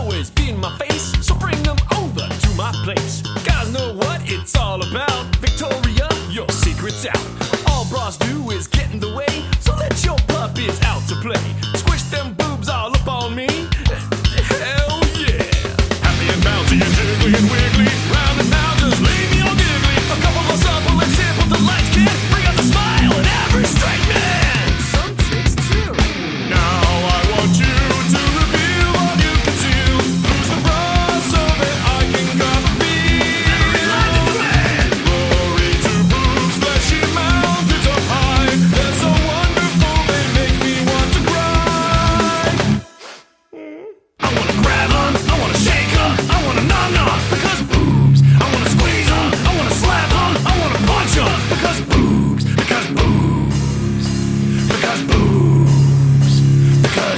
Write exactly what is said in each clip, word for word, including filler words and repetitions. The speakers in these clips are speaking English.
always be in my face, so bring them over to my place. Guys know what it's all about. Victoria, your secret's out. All bras do is get in the way, so let your puppies out to play. Squish them boobs all up on me. Hell yeah. Happy and bouncy and jiggly and wiggly. Round and round, just leave me all giggly. A couple of supple and simple delights can bring out the smile in every straight man. Some chicks too. Now I want you to reveal what you can do. Lose the bra so that I can cover feel. Glory to boobs, fleshy mountains up high. They're so wonderful, they make me want to cry. I wanna grab them, I wanna shake them, I wanna nom nom, because boobs. I wanna squeeze them, I wanna slap them, I wanna punch them, because boobs, because boobs, because boobs, because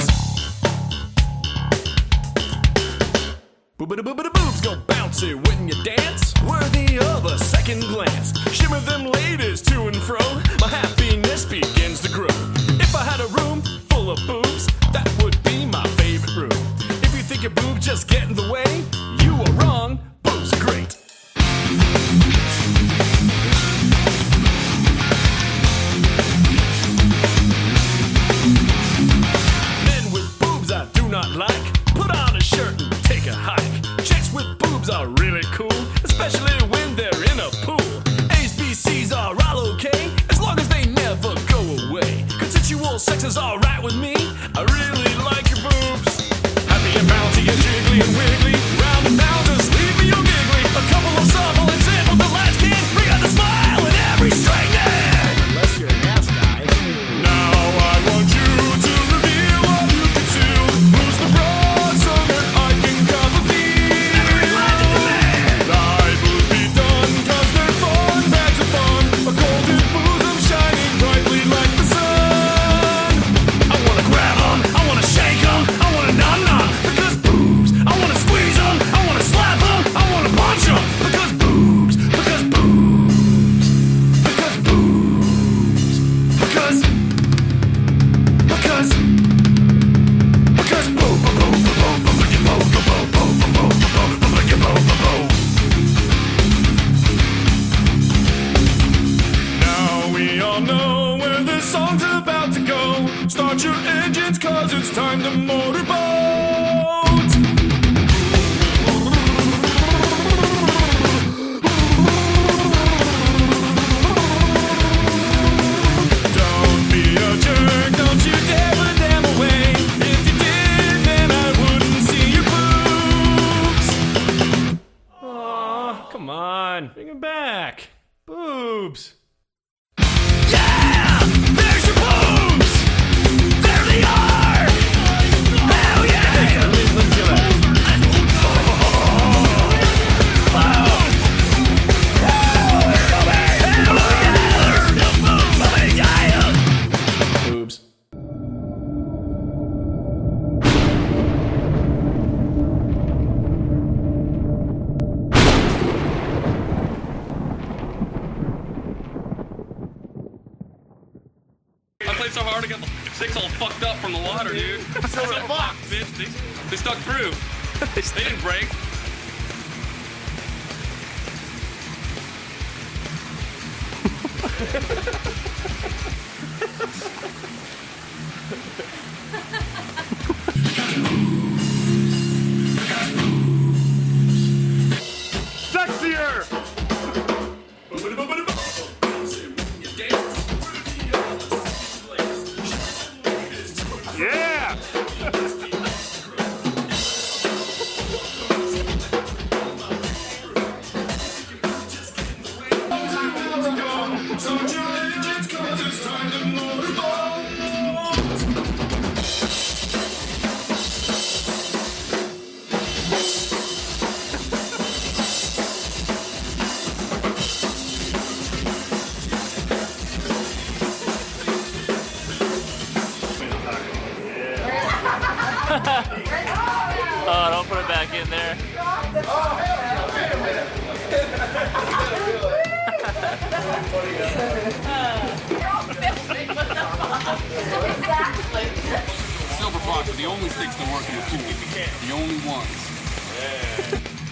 boobada boobada boobs go bouncy when you dance, worthy of a second glance. Shimmer them ladies to and fro, my happiness begins to grow. If I had a room full of boobs, that would be my favorite room. If you think your boobs just get in the way, you are wrong. Boobs are great. Men with boobs I do not like. Put on a shirt and take a hike. Chicks with boobs are really cool, especially when they're in a pool. A's, B's, C's are all okay, as long as they never go away. Consensual sex is alright with me. I really like your boobs. Happy and bouncy and jiggly and wiggly. Round and round, just leave me all giggly. A couple of supple and simple delights can bring out the smile in every straight man. Unless you're an ass guy. Now I want you to reveal what you can do. Lose the bra so that I can cover feel. Every line in the man. Thy boobs be done, cause they're fun, bags of fun. A golden bosom shining brightly like the sun. I wanna grab them, I wanna shake them, I wanna nom nom, because boobs. I wanna squeeze them, I wanna slap them, I wanna punch them, because boobs, because boobs, because boobs, because, because, because boob, boob, boob, boob, boob, boob, boob, boob, boob, boob, boob, boob, boob, boob. Now we all know where this song's about to go. Start your engines, cause it's time to motorboat. Don't be a jerk, don't you dare put them away. If you did, then I wouldn't see your boobs. Aw, come on, bring them back. Boobs. Yeah! There's your boobs! There they are! Hell yeah! Let's do that. Boobs. I played so hard I got the sticks all fucked up from the water, dude. So they're fucked, bitch. They, they stuck through. They didn't break. Sexier! Yeah! Oh, don't put it back in there. Silver Rocks are the only sticks that work in the pool. The only ones. Yeah.